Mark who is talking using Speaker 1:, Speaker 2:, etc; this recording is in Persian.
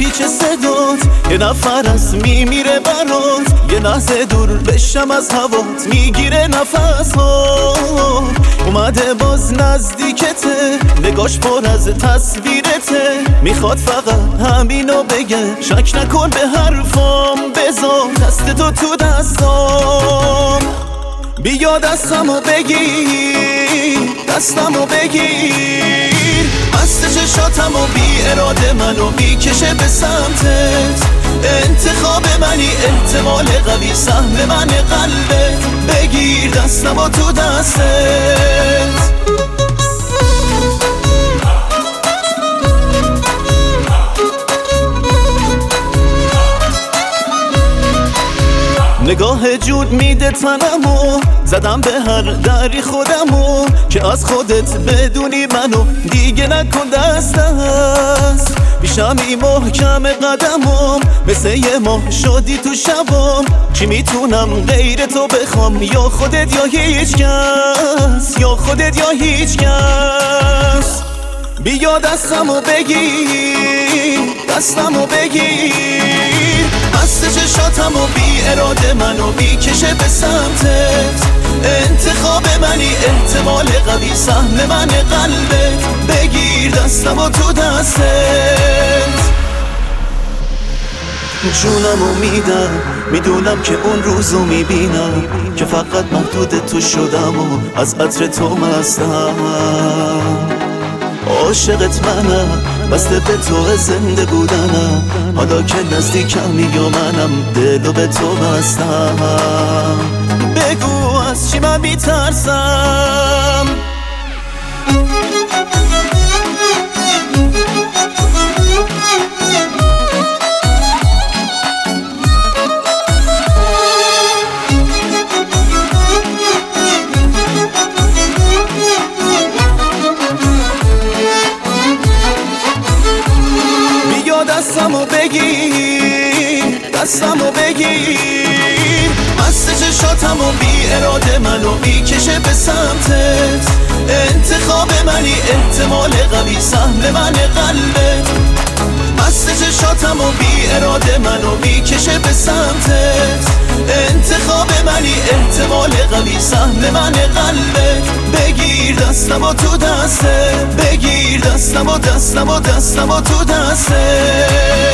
Speaker 1: پیچ صدات یه نفر از میمیره برات، یه لحظه دور بشم از هوات میگیره نفس ها. اومده باز نزدیکته، نگاش پر از تصویرته، میخواد فقط همینو بگه، شک نکن به حرفام، بذار دست تو دستام. بیا دستمو بگیر، دستمو بگیر، مست چشاتمو بی اراده منو میکشه به سمتت. انتخاب منی، احتمال قوی سهم من قلبت، بگیر دستمو تو دستت. نگاه جود میده تنمو، زدم به هر دری خودمو، که از خودت بدونی منو دیگه نکن دست دست. پیشمی محکم قدمم، مثل یه ماه شدی تو شبام، چی میتونم غیر تو بخوام؟ یا خودت یا هیچ کس، یا خودت یا هیچ کس. بیا دستمو بگیر، دستمو بگیر، مست چشاتمو بی اراده منو میکشه به سمتت. انتخاب منی، احتمال قوی سهم من قلبت، بگیر دستمو تو دستت. جونمو میدم، میدونم که اون روزو میبینم که فقط محدود تو شدم و از عطر تو مستم. عاشقت منم، بسته به تو زنده بودنم، حالا که نزدیکمی یا منم دلو به تو بستم. بگو از چی من میترسم؟ دستمو بگیر، دستمو بگیر، مست چشاتمو بی اراده منو میکشه به سمتت. انتخاب منی، احتمال قوی سهم من قلبت، مست چشاتمو بی اراده منو میکشه به سمتت. انتخاب منی، احتمال قوی سهم من قلبت، بگیر دستمو تو دستت، بگیر دستمو تو دستت.